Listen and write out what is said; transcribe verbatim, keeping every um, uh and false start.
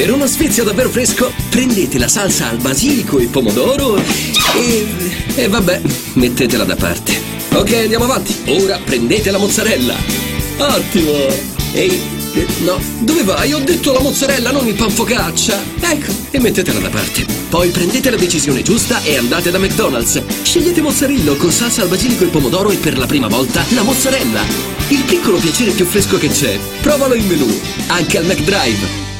Per uno sfizio davvero fresco, prendete la salsa al basilico e pomodoro e... e vabbè, mettetela da parte. Ok, andiamo avanti. Ora prendete la mozzarella. Ottimo. Ehi, eh, no, dove vai? Ho detto la mozzarella, non il panfocaccia. Ecco, e mettetela da parte. Poi prendete la decisione giusta e andate da McDonald's. Scegliete mozzarella con salsa al basilico e pomodoro e per la prima volta la mozzarella. Il piccolo piacere più fresco che c'è. Provalo in menù, anche al McDrive.